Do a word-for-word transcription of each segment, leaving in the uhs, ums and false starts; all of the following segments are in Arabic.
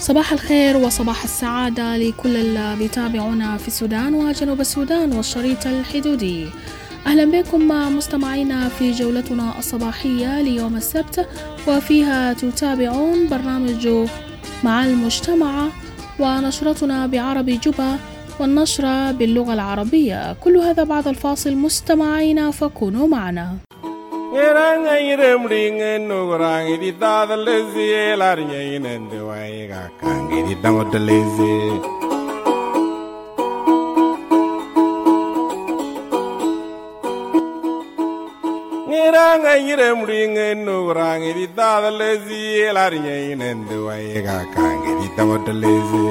صباح الخير وصباح السعادة لكل اللي بيتابعونا في السودان وجنوب السودان والشريط الحدودي. أهلا بكم مستمعينا في جولتنا الصباحية ليوم السبت، وفيها تتابعون برنامج مع المجتمع ونشرتنا بعربي جوبا والنشرة باللغة العربية. كل هذا بعد الفاصل مستمعينا، فكونوا معنا. Niranga yire mringe nurangi di tada lezi elarinya inende waiga kange di tamote lezi.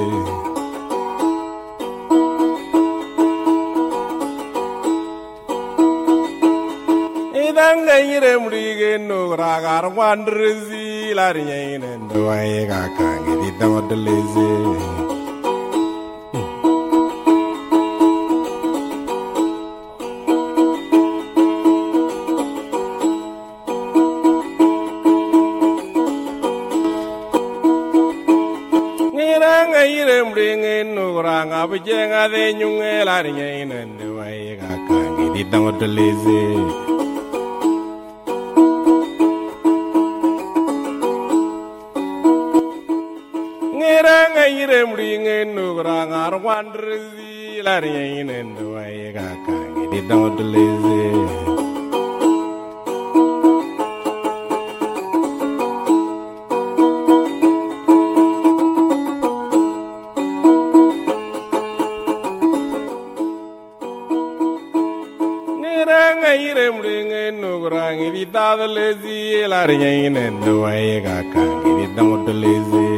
Niranga yire mringe nuraga arwandrezi elarinya inende waiga kange di tamote lezi. Abujenga de nyungela rinyene ndewaye kakangi ditangoteleze Ngeranga yire mringe nugranga arwandrezi la rinyene ndewaye kakangi ditangoteleze Tada lezi la rinyene ndewaye kakangi ditangoteleze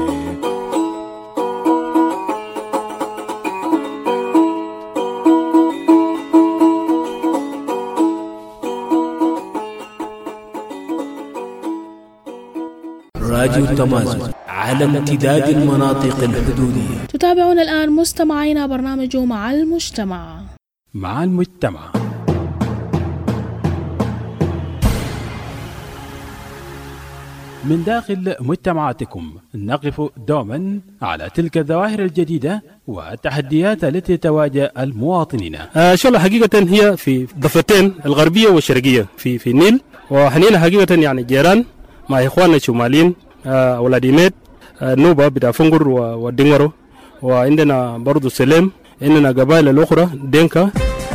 راديو تمازن على امتداد المناطق الحدودية. تتابعون الآن مستمعينا برنامج مع المجتمع. مع المجتمع من داخل مجتمعاتكم نقف دوما على تلك الظواهر الجديدة والتحديات التي تواجه المواطنين. آه شغلة حقيقة هي في ضفتين الغربية والشرقية في في النيل، وحنينا حقيقة يعني جيران مع إخواننا الشماليين، آه أولاد إيميت، آه نوبة بتاع فنجر ودينغرو، وعندنا برضو سليم، عندنا قبائل الأخرى دينكا.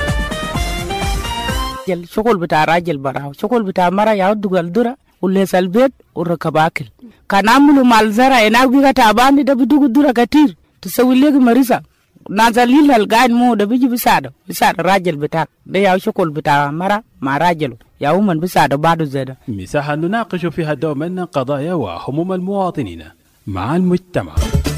شغل بتاع راجل براه، شغل بتاع مرة يعود الدرة وليس البيت وركب أكل. كان عملوا مع الزرع هناك بيجي تعبان، ده بدو الدرة كتير تسوي لك مريضة نازلين القاعد مو ده بيجي بيساعده بيساعد الراجل بتاعك ده يا شغل بتاع مرة مع راجله يا ومن بيساعده بعده زيادة. مساحة نناقش فيها دوما قضايا وهموم المواطنين مع المجتمع.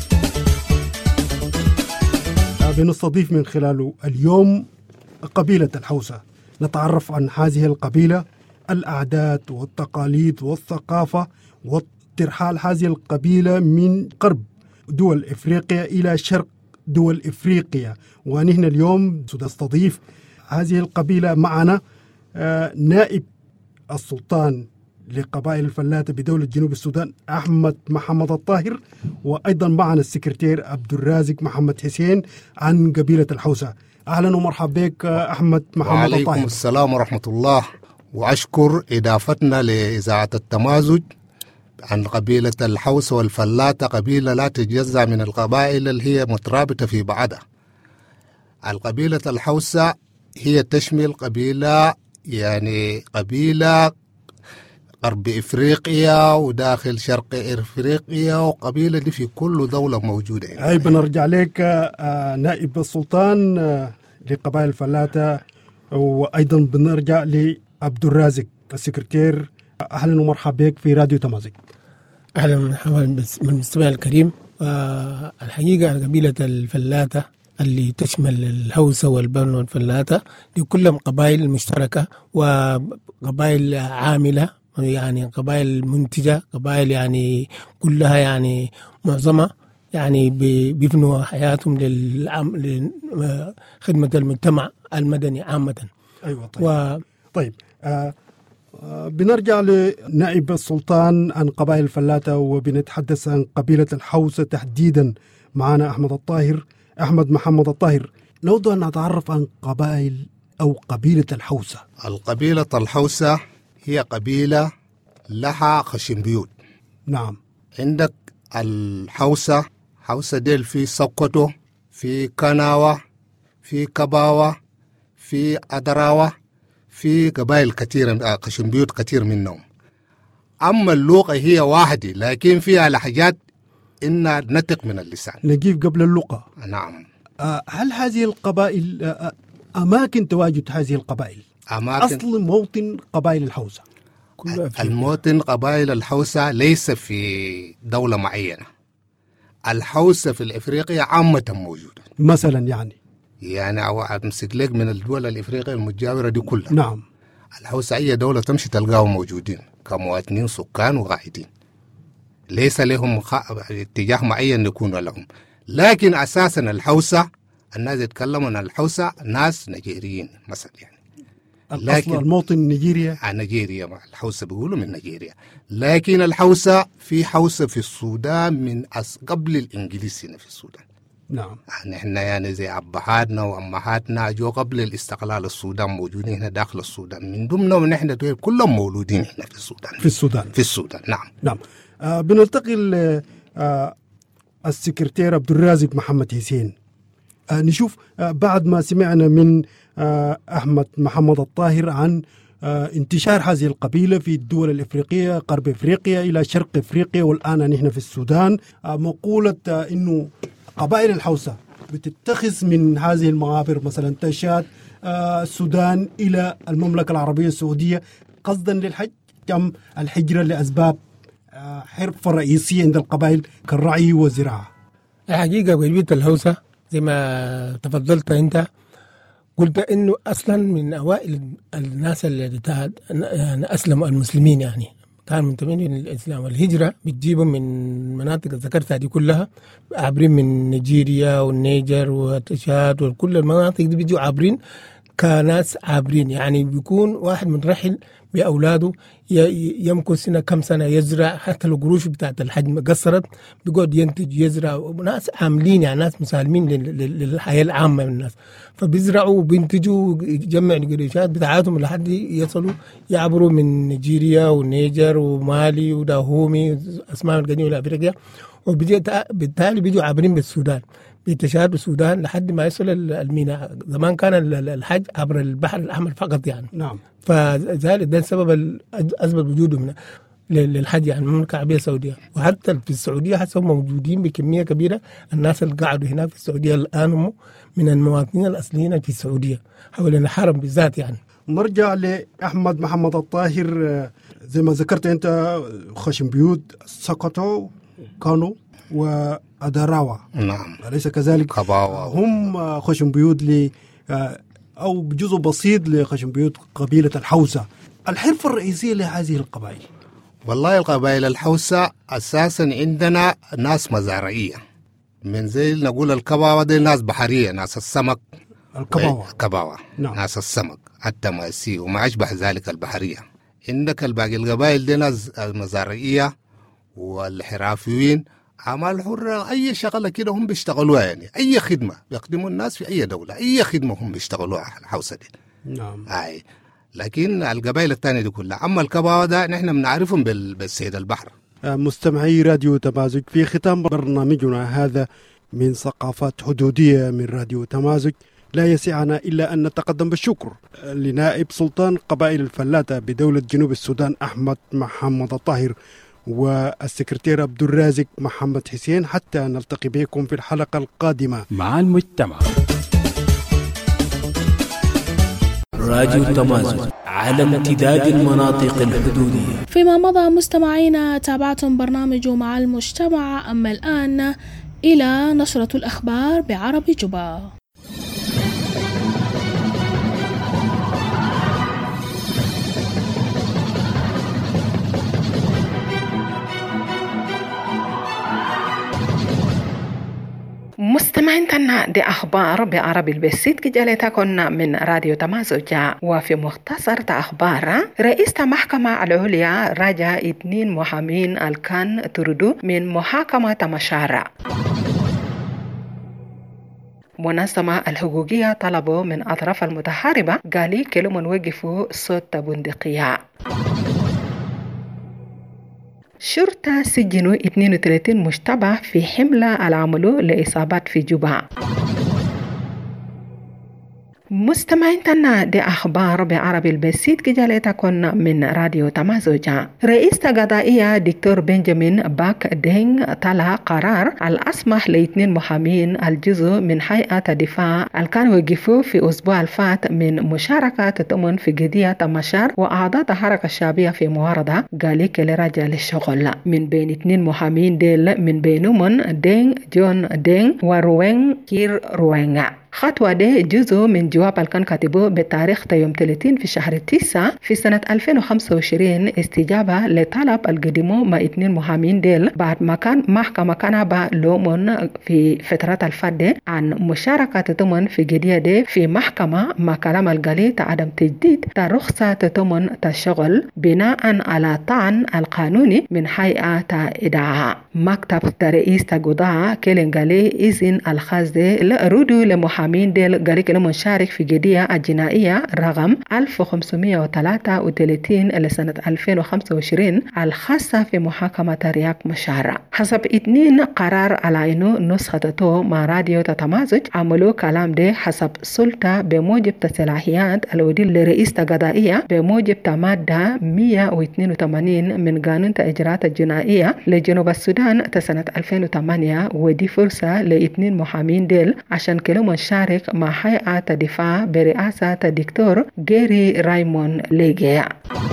بنستضيف من خلاله اليوم قبيلة الحوسة، نتعرف عن هذه القبيلة، الأعداد والتقاليد والثقافة وترحال هذه القبيلة من غرب دول إفريقيا إلى شرق دول إفريقيا. ونحن اليوم نستضيف هذه القبيلة معنا آه نائب السلطان لقبائل الفلاتة بدولة جنوب السودان أحمد محمد الطاهر، وأيضا معنا السكرتير عبد الرازق محمد حسين عن قبيلة الحوسة. أهلا ومرحبا بك أحمد محمد الطاهر. وعليكم السلام ورحمة الله، وأشكر إضافتنا لإذاعة التمازج عن قبيلة الحوسة والفلاتة، قبيلة لا تتجزأ من القبائل اللي هي مترابطة في بعضها. القبيلة الحوسة هي تشمل قبيلة يعني قبيلة غرب إفريقيا وداخل شرق إفريقيا، وقبيلة دي في كل دولة موجودة. أي بنرجع لك آه نائب السلطان آه لقبائل الفلاتة، وأيضا بنرجع لعبد الرازق السكرتير. أهلا ومرحبا بك في راديو تمازج. أهلا ومرحبا بالمستمع الكريم. آه الحقيقة قبيلة الفلاتة اللي تشمل الهوسة والبن والفلاتة دي كلهم قبائل مشتركة وقبائل عاملة، يعني قبائل منتجة، قبائل يعني كلها يعني معظمها يعني بيبنوا حياتهم لخدمة المجتمع المدني عامة. أيوة طيب. و... طيب آه بنرجع لنائب السلطان عن قبائل الفلاتة وبنتحدث عن قبيلة الحوسة تحديدا. معنا أحمد الطاهر، أحمد محمد الطاهر. نود أن نتعرف عن قبائل أو قبيلة الحوسة. القبيلة الحوسة هي قبيلة لها خشم بيوت. نعم. عندك الحوسة، حوسة ديل في سقطو، في كناوة، في كباوة، في أدراوة، في قبائل كثيرة خشم بيوت كثير منهم. أما اللغة هي واحدة لكن فيها لهجات إنها نطق من اللسان. نجيب قبل اللغة. نعم. هل هذه القبائل أماكن تواجد هذه القبائل؟ أماكن أصل موطن قبائل الحوسة. الموطن قبائل الحوسة ليس في دولة معينة. الحوسة في الإفريقيا عامة موجودة. مثلا يعني يعني أو أمسك لك من الدول الإفريقية المجاورة دي كلها. نعم. الحوسة أي دولة تمشي تلقاهم موجودين كمواطنين سكان وقاعدين، ليس لهم خ... اتجاه معين يكون لهم. لكن أساسا الحوسة الناس يتكلمون عن الحوسة ناس نيجيريين مثلا يعني. لكن الموطن نيجيريا. عن نيجيريا الحوسة بيقولوا من نيجيريا. لكن الحوسة في حوسة في السودان من أس... قبل الإنجليز هنا في السودان. نعم. يعني احنا يعني زي أبهاتنا وأمهاتنا جو قبل الاستقلال السودان موجودين هنا داخل السودان، من ضمنهم نحن كلهم مولودين هنا في السودان. في السودان. في السودان نعم. نعم. آه بنلتقي آه السكرتير عبد الرازق محمد حسين. آه نشوف آه بعد ما سمعنا من آه أحمد محمد الطاهر عن آه انتشار هذه القبيلة في الدول الإفريقية، غرب إفريقيا إلى شرق إفريقيا، والآن نحن في السودان. آه مقولة آه إنه قبائل الحوسة بتتخذ من هذه المعابر مثلا تشاد آه السودان إلى المملكة العربية السعودية قصدا للحج، كم الحجرة لأسباب آه حرفة رئيسية عند القبائل كالرعي والزراعة. الحقيقة قبيلة الحوسة زي ما تفضلت أنت قلت إنه أصلا من أوائل الناس اللي يعني أسلموا المسلمين، يعني كانوا منتمين للإسلام. والهجرة بتجيبهم من مناطق ذكرتها دي كلها، عابرين من نيجيريا والنيجر وتشاد وكل المناطق دي بيجوا عابرين كناس عابرين. يعني بيكون واحد من رحل بأولاده يمكث سنة كم سنة يزرع، حتى لو قروش بتاعت الحجم قصرت بيقعد ينتج يزرع. ناس عاملين يعني ناس مسالمين للحياة العامة من الناس، فبيزرعوا وبينتجوا يجمع القريشات بتاعتهم لحد يصلوا يعبروا من نيجيريا والنيجر ومالي وداهومي أسماء القديمة لأفريقيا، وبالتالي بيجوا عابرين بالسودان بتشاد السودان لحد ما يصل الميناء. زمان كان الحج عبر البحر الأحمر فقط يعني. نعم. فذلك ده السبب أثبت وجوده من للحج يعني المملكة العربية السعودية. وحتى في السعودية حتى هم موجودين بكمية كبيرة. الناس اللي قاعدوا هناك في السعودية الآن هم من المواطنين الأصليين في السعودية حول الحرم بالذات يعني. نرجع لأحمد محمد الطاهر. زي ما ذكرت أنت خشم بيوت سقطوا كانوا وأدراوة. نعم. أليس كذلك؟ كباوة. هم خشم بيوت ل أو جزء بسيط لخشم بيوت قبيلة الحوسة. الحرفة الرئيسية لهذه القبائل؟ والله القبائل الحوسة أساسا عندنا ناس مزارعية، من زي نقول الكباوة دي ناس بحرية، ناس السمك. الكباوة. الكباوة. نعم. ناس السمك التماسي وما أشبه ذلك البحرية. عندك الباقي القبائل دي ناس مزارعية والحرافيين أعمال حرة، أي شغلة كده هم بيشتغلوها، يعني أي خدمة بيقدموا الناس في أي دولة، أي خدمة هم بيشتغلوها الحوسة دي. نعم. أي. لكن القبائل الثانية دي كلها، أما الكباوة ده نحن بنعرفهم بالسيد البحر. مستمعي راديو تمازج، في ختام برنامجنا هذا من ثقافات حدودية من راديو تمازج، لا يسعنا إلا أن نتقدم بالشكر لنائب سلطان قبائل الفلاتة بدولة جنوب السودان أحمد محمد الطاهر والسكرتير عبد الرازق محمد حسين، حتى نلتقي بكم في الحلقة القادمة مع المجتمع. راديو تمازج على امتداد المناطق الحدودية. فيما مضى مستمعينا تابعتم برنامج مع المجتمع، أما الآن إلى نشرة الأخبار بعربي جوبا. مستمعي مستمعينا دي أخبار بعربي البسيط كجالتكن من راديو تمازج. وفي مختصر أخبار رئيس المحكمة العليا رجع اثنين محامين الكان تردو من محاكمة مشارع. منظمة الحقوقية طلبوا من أطراف المتحاربة قالي كلهم وقفوا صوت بندقية. شرطة سجنوا اثنين وثلاثين مشتبه في حملة العملوا لإصابات في جوبا. مستمعينا دي أخبار بعربي البسيط كجالتكن من راديو تمازوجا. رئيس القضائية دكتور بنجامين باك دينغ طلع قرار الأسمح لاثنين محامين الجزء من هيئة الدفاع اللي كانوا وقفوا في أسبوع الفات من مشاركة تتمن في قضية مشار وأعضاء الحركة الشعبية في معارضة قالي كل رجال الشغل. من بين اثنين محامين ديل من بينهم دينغ جون دينغ وروين كير روينغ. خطوة دي جزء من جواب اللي كان كاتبه بتاريخ يوم ثلاثين في شهر تسعة في سنة ألفين وخمسة وعشرين استجابة لطلب القديمو مع اثنين محامين ديل بعد ما كان محكمة كان لومن في فترة الفادة عن مشاركة تتمن في قضية دي في محكمة مع كلام القلي عدم تجديد رخصة تتمن تشغل بناء على طعن القانوني من هيئة إدعاء. مكتب رئيس القضاء كيلين قالي إذن الخاص دي لردو لمحامين محامين ديل قالي كلهم مشارك في قضية الجنائية رقم ألف وخمسمائة وثلاثة وثلاثين لسنة ألفين وخمسة وعشرين الخاصة في محاكمة رياض مشارع. حسب اثنين قرار على إنه نسخته مع راديو تتمازج عملوا كلام ده حسب سلطة بموجب صلاحيات الودي لرئيس القضائية بموجب مادة مئة واثنين وثمانين من قانون الإجراءات الجنائية لجنوب السودان سنة ألفين وثمانية. ودي فرصة لاثنين محامين ديل عشان كلهم شارك مع هيئة الدفاع برئاسة الدكتور جيري رايمون ليجيا.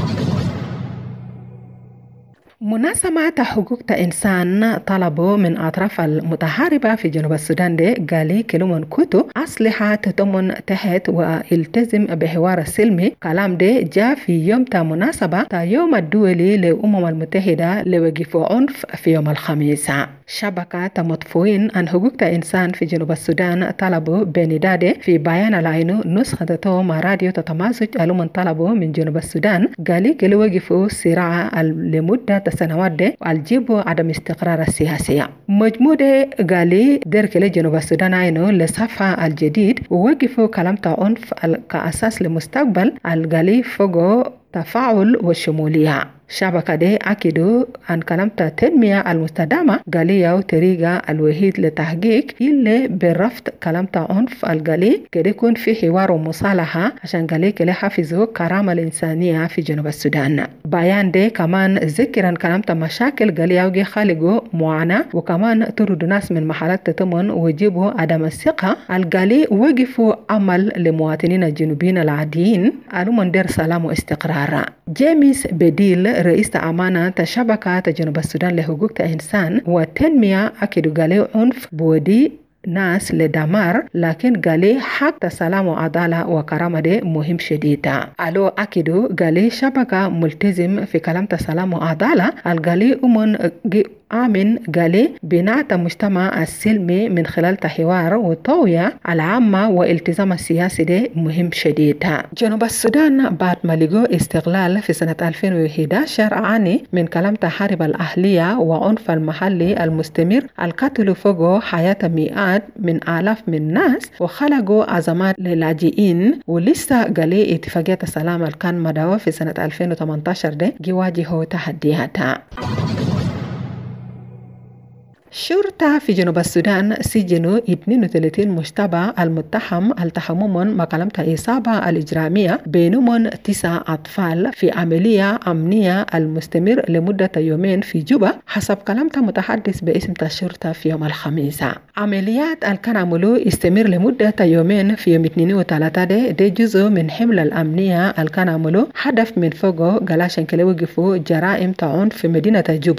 منظمة حقوق الإنسان طلبوا من أطراف المتحاربة في جنوب السودان دي قالي كلهم كتو أسلحة تتمن تحت والتزم بحوار السلمي. كلام دي جاء في يوم تا مناسبة تا يوم الدولي للأمم المتحدة لوقف عنف في يوم الخميس. شبكة مطفوين عن حقوق الإنسان في جنوب السودان طلبوا بندادة في بيان لعينو نسخته مع راديو تتمازج ألومن طلبوا من جنوب السودان قالي كلو وقفوا صراع لمدة سنوات دي والجيبوا عدم استقرار السياسية. مجموعة قالي درك لجنوب السودان عينو لصفحة الجديد ووقفوا كلام عنف كأساس لمستقبل القالي فوقو تفاعل والشمولية. شبكة دي أكدوا عن كلام التنمية المستدامة قالية وطريقة الوحيد لتحقيق اللي برفض كلام عنف القالي كده يكون في حوار ومصالحة عشان قالي كده حافظوا كرامة الإنسانية في جنوب السودان. بيان دي كمان ذكر عن كلام مشاكل قالية وجي خالقوا معاناة وكمان طردوا ناس من محلات تتمن وجيبوا عدم الثقة. القالي وقفوا عمل لمواطنين الجنوبيين العاديين قالوا من دير سلام واستقرار. جيمس بديل رئيس أمانة شبكة جنوب السودان لحقوق الإنسان والتنمية أكدوا قالوا عنف بودي ناس لدمار لكن قالي حق سلام وعدالة وكرامة دي مهم شديدة. ألو أكدوا قالي شبكة ملتزم في كلام سلام وعدالة. القالي أمن آمن قالي بناء المجتمع السلمي من خلال تحوار والتوعية العامة والالتزام السياسي دي مهم شديدة. جنوب السودان بعد ما لقوا استغلال في سنة ألفين وإحدى عشر عاني من كلام تحارب الأهلية وعنف المحلي المستمر القتل فوقه حياة مئات من آلاف من الناس وخلقوا أزمات للاجئين. ولسه قالي اتفاقية السلام الكان مدعوة في سنة ألفين وثمانية عشر دي يواجهوا تحدياتها. شرطة في جنوب السودان سجنوا اثنين وثلاثين مشتبه المتهم التحمم مع كلمة إصابة الإجرامية بينهم تسع أطفال في عملية أمنية المستمر لمدة يومين في جوبا حسب كلمة متحدث باسم الشرطة في يوم الخميس. عمليات الكان عملوا استمر لمدة يومين في يوم اثنين وثلاثة دي, دي جزء من حملة الأمنية الكان عملوا هدف من فوقه قلاشن كلا وقفوا جرائم تعون في مدينة جوبا.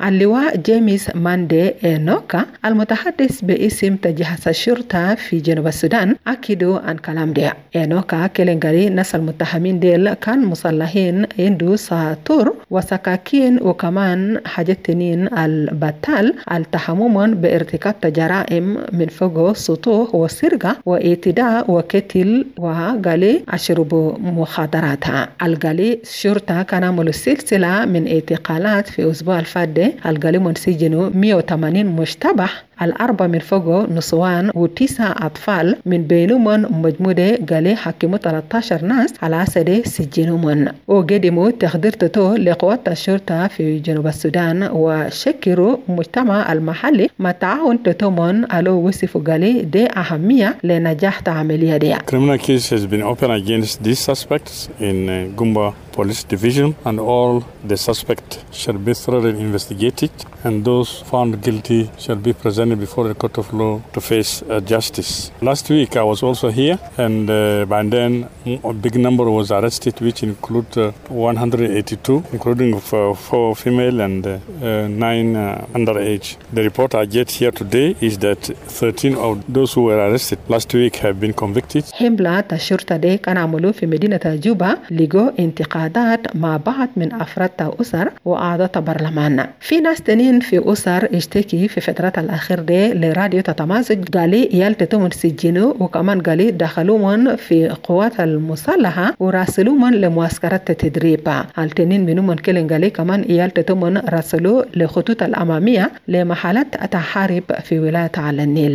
اللواء جيمس ماندي إنوكا المتحدث باسم تجهيز الشرطة في جنوب السودان أكدوا عن كلام ده. إنوكا كلنجاري ناس المتهمين ديل كان مسلحين عنده ساطور وسكاكين وكمان حاجات تنين البتال التحمم بارتكاب جرائم من فوق سطوح وسرقة واعتداء وقتل وقالي أشرب مخدراتها. القالي الشرطة كان عملوا سلسلة من اعتقالات في أسبوع الفادي. القالي منسجنوا مئة وثمانين مشتبه الأربع من فوق نسوان وتسع أطفال من بينهم مجموعة قالي حكموا ثلاثة عشر ناس على أسد سجنهم وقدموا تخدير تتو لقوات الشرطة في جنوب السودان وشكروا مجتمع المحلي ما تعاون تتومن على وصف قالي دي أهمية لنجاح عملية دي. Criminal case has been opened against these suspects in uh, Gumba Police Division, and all the suspects shall be thoroughly investigated, and those found guilty shall be presented before the court of law to face uh, justice. Last week I was also here, and uh, by then a big number was arrested, which include uh, one hundred eighty-two, including uh, four female and uh, uh, nine uh, underage. The report I get here today is that thirteen of those who were arrested last week have been convicted. حملة الشرطة دي كان عملوا في مدينة جوبا لقوا انتقادات مع بعض من أفراد أسر وأعضاء برلمان. في ناس تانيين في أسر اشتكي في فترة الأخير دي لراديو تتمازج قالي يالتتمون سجنوا وكمان قالي دخلوهم في قوات المسلحة وراسلوهم لمعسكرات التدريب. التنين منهم كلن قالي كمان يالتتمون راسلوا لخطوط الأمامية لمحلات تحارب في ولاية على النيل.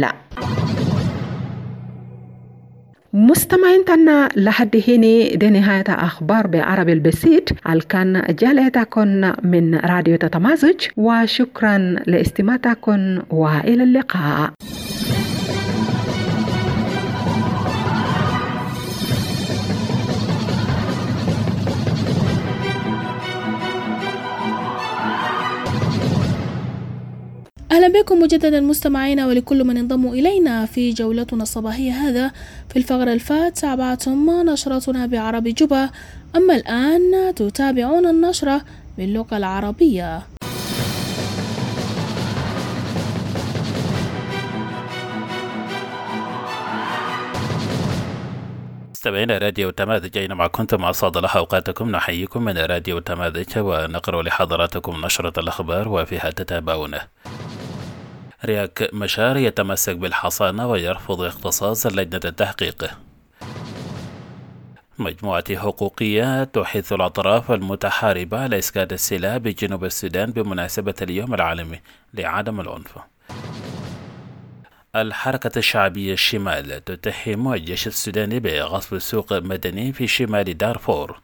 مستمعين تنا لحد هنا دي نهاية أخبار بعربي البسيط الكان جالتكن من راديو تتمازج وشكرا لاستماعتكن وإلى اللقاء. أهلا بكم مجددا مستمعينا ولكل من انضموا إلينا في جولتنا الصباحية. هذا في الفقرة الفات تابعتم نشرتنا بعربي جوبا، أما الآن تتابعون النشرة باللغة العربية. مستمعينا راديو تماذج أينما كنتم أسعد الله أوقاتكم، نحييكم من راديو تماذج ونقرأ لحضراتكم نشرة الأخبار وفيها تتابعون. رياك مشار يتمسك بالحصانة ويرفض اختصاص لجنة التحقيق. مجموعة حقوقية تحث الأطراف المتحاربة على إسكات السلاح بجنوب السودان بمناسبة اليوم العالمي لعدم العنف. الحركة الشعبية الشمال تتهم الجيش السوداني بغصب سوق مدني في شمال دارفور.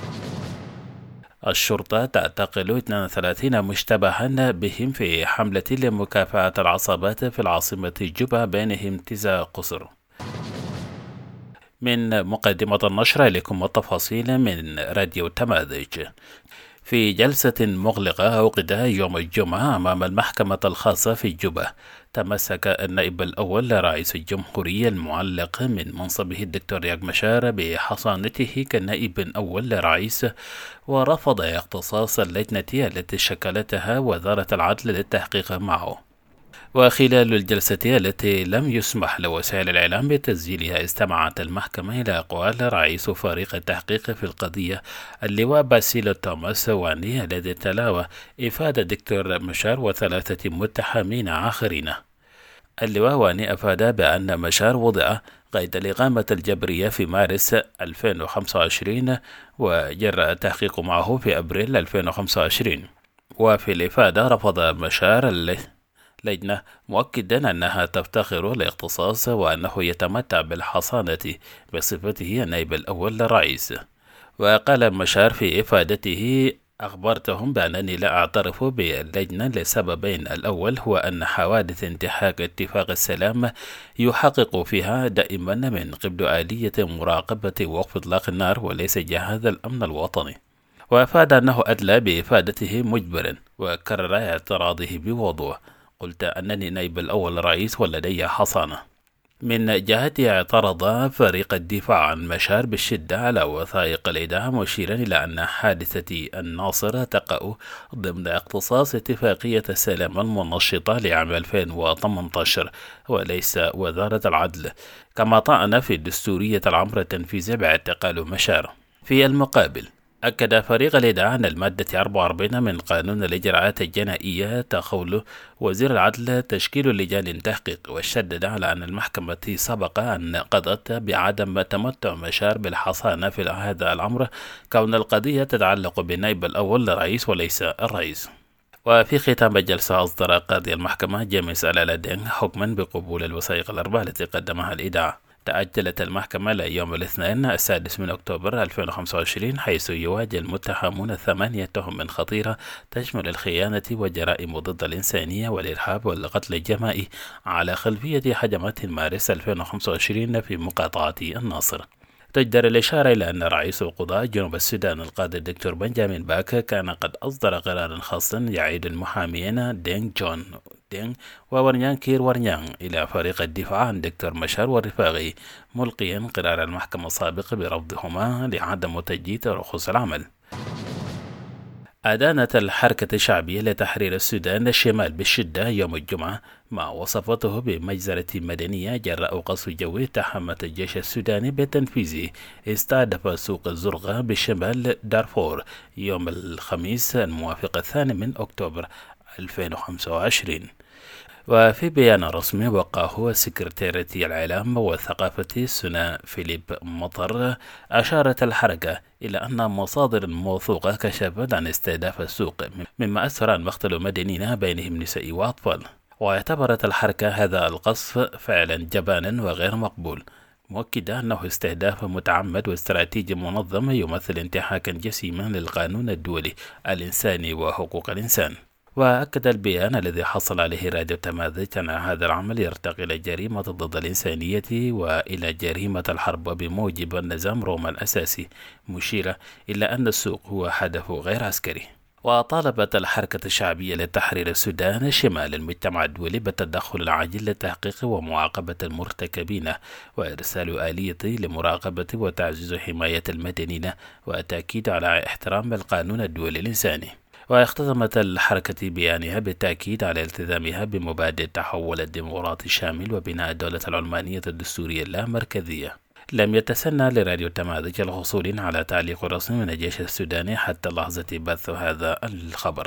الشرطة تعتقل اثنين وثلاثين مشتبها بهم في حملة لمكافحة العصابات في العاصمة جوبا بينهم تسع قصر. من مقدمة النشرة لكم التفاصيل من راديو تماذج. في جلسة مغلقة عقدها يوم الجمعة أمام المحكمة الخاصة في جوبا، تمسك النائب الأول لرئيس الجمهورية المعلق من منصبه الدكتور رياك مشار بحصانته كنائب أول لرئيس، ورفض اختصاص اللجنة التي شكلتها وزارة العدل للتحقيق معه. وخلال الجلسة التي لم يسمح لوسائل الإعلام بتسجيلها، استمعت المحكمة إلى أقوال رئيس فريق التحقيق في القضية اللواء باسيل توماس واني الذي تلاوى إفادة دكتور مشار وثلاثة متحمين آخرين. اللواء واني أفاد بأن مشار وضع قيد الإقامة الجبرية في مارس ألفين وخمسة وعشرين وجرى التحقيق معه في أبريل ألفين وخمسة وعشرين. وفي الإفادة رفض مشار لجنة مؤكدا أنها تفتخر الاختصاص وأنه يتمتع بالحصانة بصفته النائب الأول للرئيس. وقال مشار في إفادته: أخبرتهم بأنني لا أعترف باللجنة لسببين. الأول هو أن حوادث انتهاك اتفاق السلام يحقق فيها دائما من قبل آلية مراقبة وقف إطلاق النار وليس جهاز الأمن الوطني. وأفاد أنه أدلى بإفادته مجبرا، وكرر اعتراضه بوضوح: قلت أنني نائب الأول رئيس ولدي حصانة. من جهته اعترض فريق الدفاع عن مشار بالشدة على وثائق الإدعاء، مشيرا إلى أن حادثة الناصر تقع ضمن اختصاص اتفاقية السلام المنشطة لعام ألفين وثمانية عشر وليس وزارة العدل، كما طعن في دستورية الأمر التنفيذي باعتقال مشار. في المقابل أكد فريق الإدعاء أن المادة أربعة وأربعين من قانون الإجراءات الجنائية تخول وزير العدل تشكيل لجان تحقيق، وشدد على أن المحكمة سبق أن قضت بعدم تمتع مشار بالحصانة في هذا الأمر، كون القضية تتعلق بالنائب الأول للرئيس وليس الرئيس. وفي ختام الجلسة أصدر قاضي المحكمة جيمس ألالا دينغ حكما بقبول الوثائق الأربعة التي قدمها الإدعاء. تأجلت المحكمة ليوم الاثنين السادس من أكتوبر ألفين وخمسة وعشرين، حيث يواجه المتهمون ثمانية تهم خطيرة تشمل الخيانة وجرائم ضد الإنسانية والإرهاب والقتل الجماعي على خلفية هجمات مارس ألفين وخمسة وعشرين في مقاطعة الناصر. تجدر الإشارة إلى أن رئيس القضاء جنوب السودان القاضي الدكتور بنجامين باك كان قد أصدر قرارا خاصا يعيد المحاميين دينغ جون دينغ وورنيان كير ورنيان إلى فريق الدفاع عن دكتور مشار والرفاقي، ملقيا قرار المحكمة السابق برفضهما لعدم تجديد رخص العمل. أدانت الحركة الشعبية لتحرير السودان الشمال بالشدة يوم الجمعة ما وصفته بمجزرة مدنية جراء قصف جوي تحمت الجيش السوداني بتنفيذه استهدف سوق الزرقاء بشمال دارفور يوم الخميس الموافق الثاني من أكتوبر ألفين وخمسة وعشرين. وفي بيان رسمي وقعه سكرتيرة الإعلام والثقافة سنا فيليب مطر، أشارت الحركة إلى أن مصادر موثوقة كشفت عن استهداف السوق مما أسفر عن مقتل مدنيين بينهم نساء وأطفال. واعتبرت الحركة هذا القصف فعلا جبانا وغير مقبول، مؤكدة أنه استهداف متعمد واستراتيجي منظم يمثل انتهاكا جسيما للقانون الدولي الإنساني وحقوق الإنسان. وأكد البيان الذي حصل عليه راديو تماذج أن هذا العمل يرتقي إلى جريمة ضد الإنسانية وإلى جريمة الحرب بموجب النظام روما الأساسي، مشيرة إلى أن السوق هو هدف غير عسكري. وطالبت الحركة الشعبية لتحرير السودان شمال المجتمع الدولي بالتدخل العاجل لتحقيق ومعاقبة المرتكبين وإرسال آلية لمراقبة وتعزيز حماية المدنيين وتأكيد على احترام القانون الدولي الإنساني. واختتمت الحركة بيانها بالتأكيد على التزامها بمبادئ التحول الديمقراطي الشامل وبناء الدولة العلمانية الدستورية اللامركزية. لم يتسنى لراديو تماذج الحصول على تعليق رسمي من الجيش السوداني حتى لحظة بث هذا الخبر.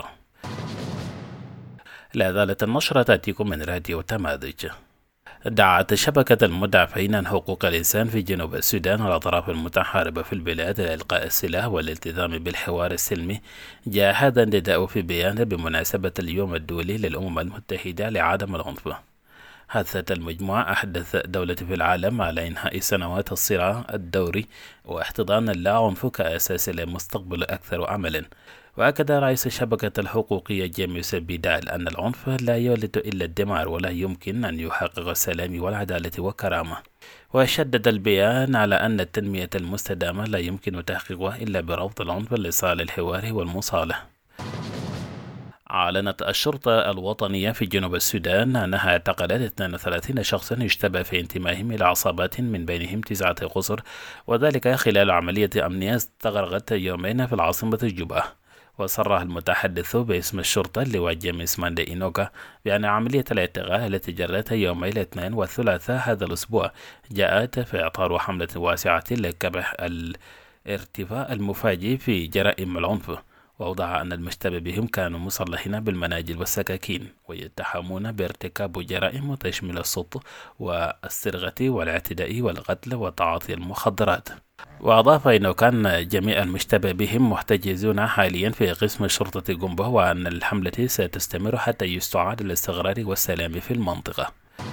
لا زالت النشرة تأتيكم من راديو تماذج. دعت شبكة المدافعين عن حقوق الإنسان في جنوب السودان الأطراف المتحاربة في البلاد لإلقاء السلاح والالتزام بالحوار السلمي. جاء هذا النداء في بيان بمناسبة اليوم الدولي للأمم المتحدة لعدم العنف. حثت المجموعة أحدث دولة في العالم على إنهاء سنوات الصراع الدوري واحتضان اللاعنف كأساس لمستقبل أكثر عملا. وأكد رئيس الشبكة الحقوقية جيمس بيدال أن العنف لا يولد إلا الدمار ولا يمكن أن يحقق السلام والعدالة والكرامة. وشدد البيان على أن التنمية المستدامة لا يمكن تحقيقها إلا برفض العنف لإيصال الحوار والمصالحة. أعلنت الشرطة الوطنية في جنوب السودان أنها اعتقلت اثنين وثلاثين شخصا اشتبه في انتمائهم إلى عصابات من بينهم تسعة قصر، وذلك خلال عملية أمنية استغرقت يومين في العاصمة جوبا. وصرح المتحدث باسم الشرطة اللواء جيمس ماندي إنوكا بأن عملية الاعتقال التي جرت يومي الاثنين والثلاثاء هذا الأسبوع جاءت في إطار حملة واسعة لكبح الارتفاع المفاجئ في جرائم العنف. وأوضح أن المشتبه بهم كانوا مسلحين بالمناجل والسكاكين ويتهمون بارتكاب جرائم تشمل السطو والسرقة والاعتداء والقتل وتعاطي المخدرات. وأضاف أنه كان جميع المشتبه بهم محتجزون حاليا في قسم شرطة جنبه، وأن الحملة ستستمر حتى يستعاد الاستقرار والسلام في المنطقة.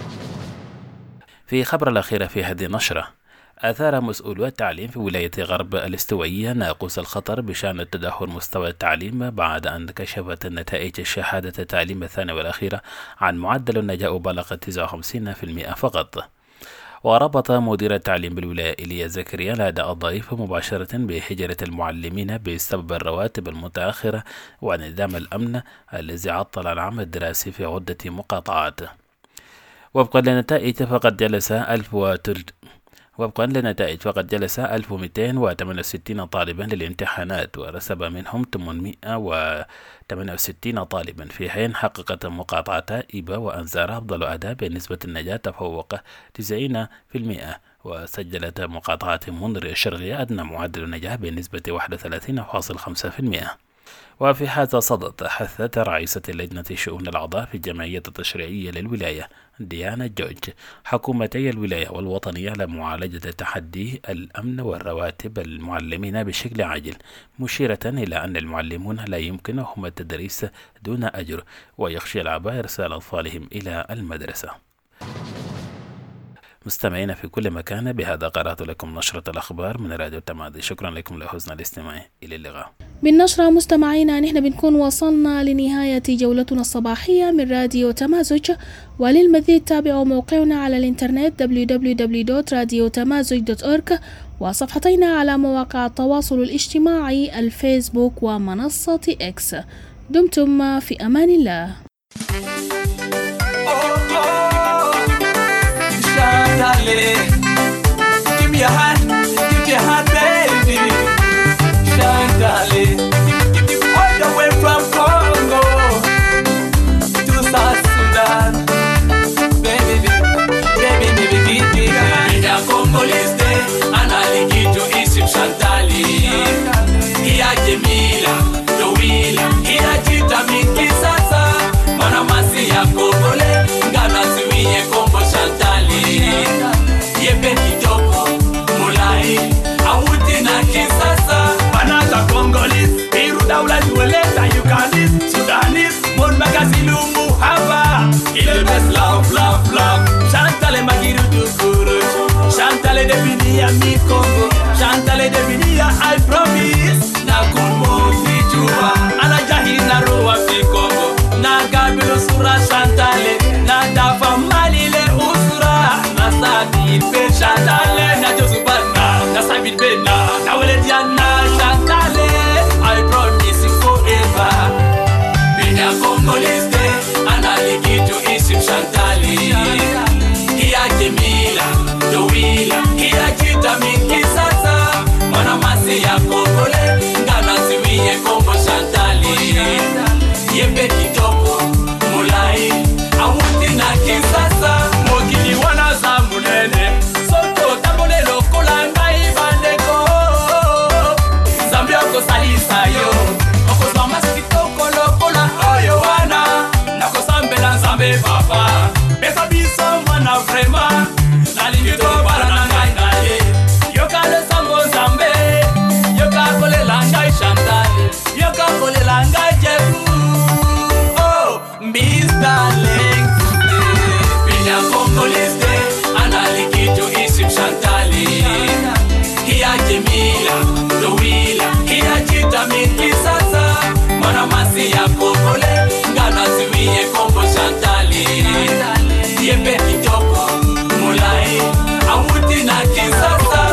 في خبر الأخير في هذه النشرة، أثار مسؤولو التعليم في ولاية غرب الاستوائية ناقوس الخطر بشأن تدهور مستوى التعليم بعد أن كشفت النتائج الشهادة التعليم الثانوي والأخيرة عن معدل النجاح بلغ تسعة وخمسين بالمئة فقط. وربط مدير التعليم بالولاية إيليا زكريا الأداء الضعيف مباشرة بهجرة المعلمين بسبب الرواتب المتأخرة ونظام الأمن الذي عطل العام الدراسي في عدة مقاطعات. وفقا لنتائج فقد جلس ألف وتلت وفقا لنتائج فقد جلس ألف ومئتين وثمانية وستين طالبا للامتحانات، ورسب منهم ثمانمئة وثمانية وستين طالبا، في حين حققت مقاطعة إيبا وأنزار أفضل أداء بنسبة النجاة تفوق تسعين بالمئة، وسجلت مقاطعة منذر الشرقية أدنى معدل النجاح بنسبة واحد وثلاثين فاصلة خمسة بالمئة. وفي هذا الصدد حثت رئيسة لجنة شؤون الأعضاء في الجمعية التشريعية للولاية ديانا جورج حكومتي الولاية والوطنية على معالجة تحدي الأمن والرواتب المعلمين بشكل عاجل، مشيرة إلى أن المعلمون لا يمكنهم التدريس دون أجر، ويخشى الآباء إرسال أطفالهم إلى المدرسة. مستمعين في كل مكان، بهذا قرأت لكم نشرة الأخبار من راديو التمادي. شكرا لكم لحسن الاستماع. إلى اللقاء. بالنشرة مستمعينا نحن بنكون وصلنا لنهاية جولتنا الصباحية من راديو تمازج، وللمزيد تابعوا موقعنا على الانترنت دبليو دبليو دبليو دوت راديو تمازج دوت أورج، وصفحتنا على مواقع التواصل الاجتماعي الفيسبوك ومنصة إكس. دمتم في أمان الله. Darling, give me a hand, give me a hand, baby. Shantale, all the way from Congo to South Sudan, baby, baby, baby, baby. In a Congolese day, and I like it to Isip Shantale. Here Jamila, Joila, here Chita Minki Sasa, Manamasi ya Kongole, Ghana Siwiye Kombo Shantale. Yepe kitoko, mulai, awuti na kisasa. Banata Congolese, Peru daula jueleta, Ugandese, Sudanese, Mon Magazilumu hava. Il best love, love, love. Chantale magiru dukuru, Chantale de binia mi Congo, Chantale de binia I promise. Na kumo fichua, ana jahi na roa fi Congo. Na gabilo sura Chantale, na dafa malile usura. Na sabit be Chantale, na Josubana, na sabit be na, na wele diana Chantale. I promise you forever. Bina Congolese day, and I like it to Isip Chantale. Here Jamila, Joila, here Chita Minki Sasa. Manamasi ya Kongole, Ghana Siwiye Kombo Chantale. Yepe kitoko, mulai, awuti na kisasa. Mogili wana zamunene, soto tabone lokola ngai bandeko. Zambia ko salisa yo, oko zama kitoko lokola oyo wana. Nako sambe na zambe papa, besa biso mwana vrema. Nalingi to para na ngai naye, yoka le sambo zambe, yoka kole langai Chantale, yoka kole langai jebu. Oh, mister Link, Bina Congolese day, and I like it to Isip Chantale. Here Jamila, Joila, here Chita Minki Sasa. Manamasi ya Kongole, Ghana Siwiye Kombo Chantale. Yepe kitoko, mulai, awuti na kisasa.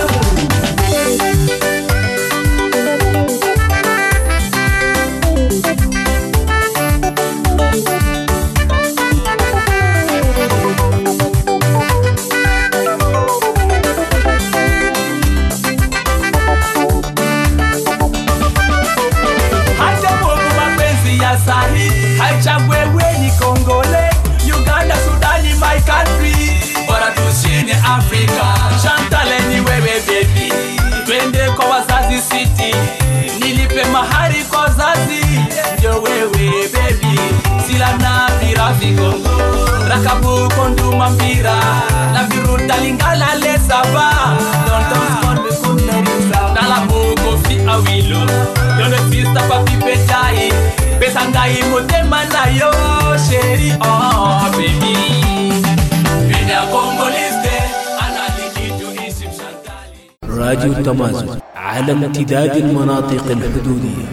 Sahi, haichagwewe ni Kongole, Uganda, Sudani, my country. Bora tushine Africa, Chantale ni wewe baby. Twende kwa wazazi city, nilipe mahari kwa wazazi. Ndio wewe baby, sila na pira vigongo. Rakabu konduma mpira, na viruta lingala le saba. Don't skonde kumerisa, na la buko fi awilo. Yone fista papi petai. Besangai motema na yo chérie, oh baby. Bina Congolese day, analiki to Isip Chantale. راديو تمازج على امتداد المناطق الحدودية.